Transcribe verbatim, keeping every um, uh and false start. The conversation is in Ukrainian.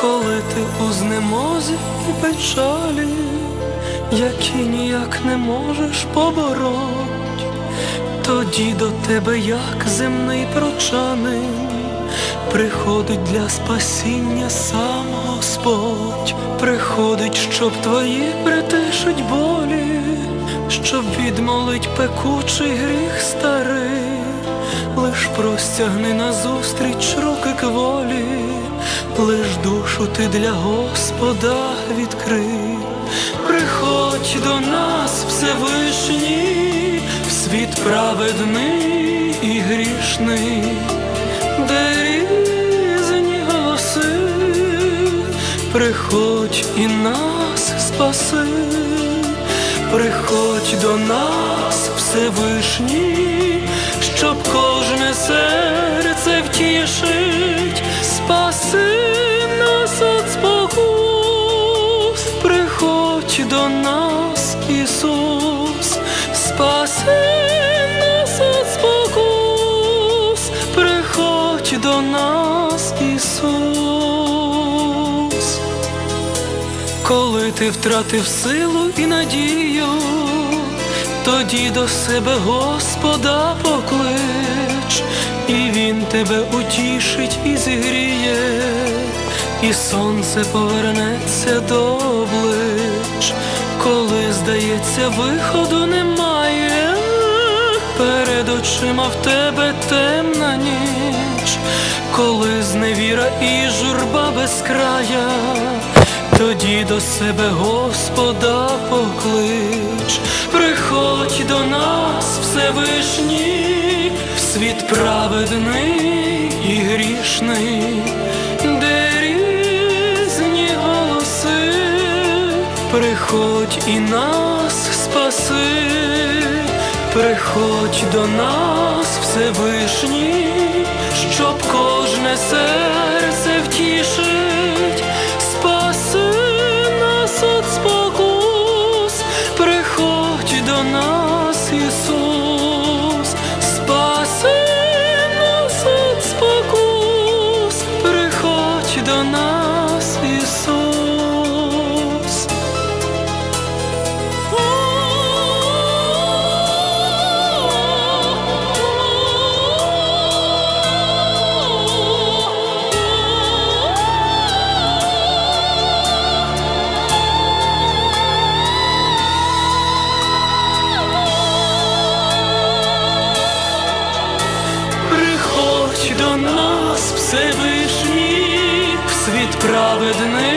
коли ти у знемозі і печалі, які ніяк не можеш побороть, тоді до тебе, як земний прочанин, приходить для спасіння сам Господь. Приходить, щоб твої притишить болі, щоб відмолить пекучий гріх старий. Лиш простягни назустріч руки кволі, лиш душу ти для Господа відкрий. Приходь до нас, Всевишній, в світ праведний і грішний, де різні голоси. Приходь і нас спаси. Приходь до нас, Всевишній, щоб кожне серце втішить. Спаси нас от спокус. Приходь до нас, Ісус, спаси нас от спокус. Приходь до нас, Ісус. Коли ти втратив силу і надію, тоді до себе Господа поклич, і Він тебе утішить і зігріє, і сонце повернеться до облич. Коли, здається, виходу немає, перед очима в тебе темна ніч, коли зневіра і журба безкрая, тоді до себе Господа поклич. Приходь до нас, Всевишній, в світ праведний і грішний, де різні голоси. Приходь і нас спаси. Приходь до нас, Всевишній, щоб кожне серце втішить. Спаси нас от спокус. Приходь до нас, Ісус, спаси нас от спокус. Приходь до нас, Ісус. До нас, Всевишній, в світ праведний